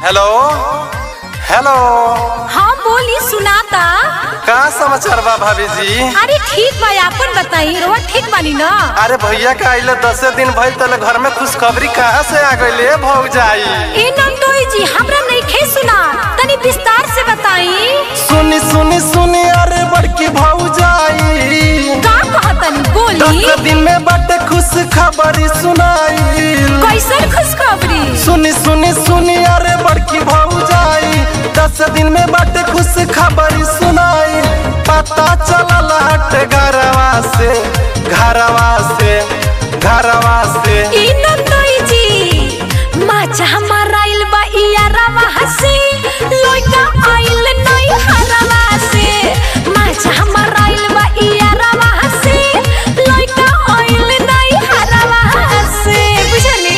Hello hello. हाँ बोली सुनाता। का समाचार बा भाभी जी? अरे ठीक बा, आपन बताई रोआ ठीक बानी ना? अरे भैया का आइले 10 दिन भइल तले घर में खुशखबरी कहाँ से आ गइले भौजाई? ए नंदोई जी हमरा नइखे सुना, तनी विस्तार से बताई। सुनी सुनी सुनी अरे बड़की भौजाई का कहतनी बोली? 10 दिन में बड़े खुशखबरी सुनाई। कैसन खुशखबरी? सुनी सुनी सुनी अरे बड़की भौजाई 10 दिन में बड़े खुशखबरी सुनाई। पता चलल हट घरवा से घरवा से घरवा से। ई नंदोई जी माचा हमारा आइल बा इयारवा हसी, लइका आइल नई हरवा से। माचा हमारा आइल बा इयारवा हसी, लइका आइल नई हरवा से। बुझनी?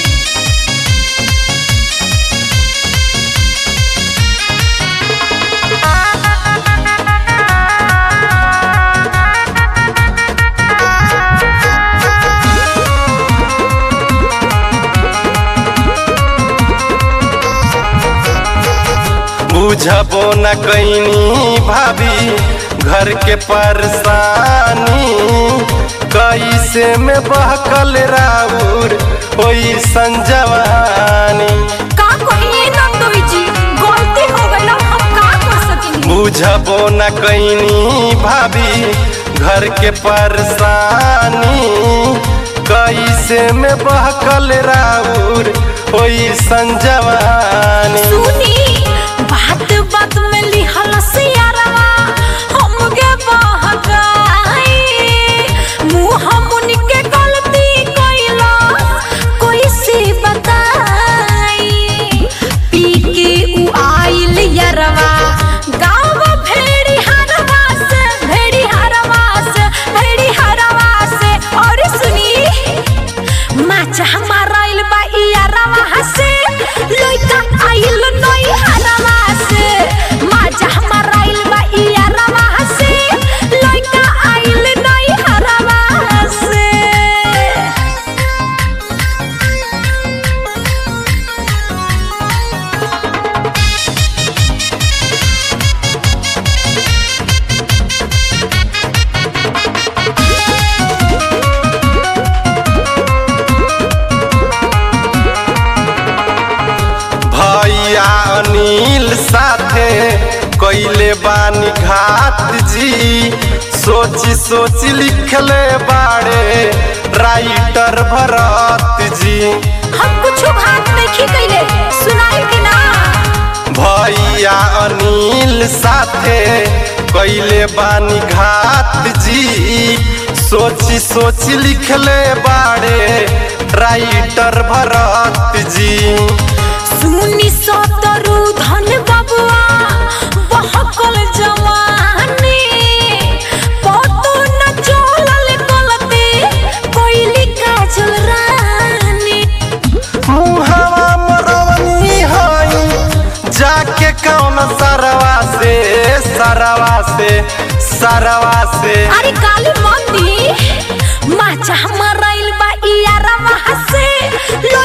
बुझबो न कैनी भाभी घर के परेशानी, कैसे में बहकल राउर ओई संजवानी। का कहिए नंदोई जी, गलती हो गइल, हम का कर सकिनी? बुझबो न कैनी भाभी घर के परेशानी, कैसे में बहकल राउर ओई संजवानी। सुनी बात बात में लिहल सियारवा हमके बहकाई, मुँह मुनि के गलती कइला कैसे बताई। पी के उ आइल यारवा गाँव भेड़ी हरवा से, भेड़ी हरवा से, भेड़ी हरवा से। और सुनी माचा हमारा आइल बा इयारवा हसे, लइका आइल नई हरवा से। माचा हमारा आइल बा इयारवा हसे, लइका आइल नई हरवा से। भैया अनिल साथे कैले बानी घात जी, सोची सोची लिखले बाड़े राइटर भरत जी। हम कुछ बात नहीं कइले, सुनाई कि ना? भैया अनिल साथे कैले बानी घात जी, सोची सोची लिखले बाड़े राइटर भरत जी। सुनी सतरु धन बबुआ बहकल जवानी, पतो न चलल गलती कोइली काजल रानी। मुहवा मरवनी हई जाके कौन सरवा से सरवा से सरवा से। अरे काली मंदी माचा हमारा आइल बा इयारवा हसे,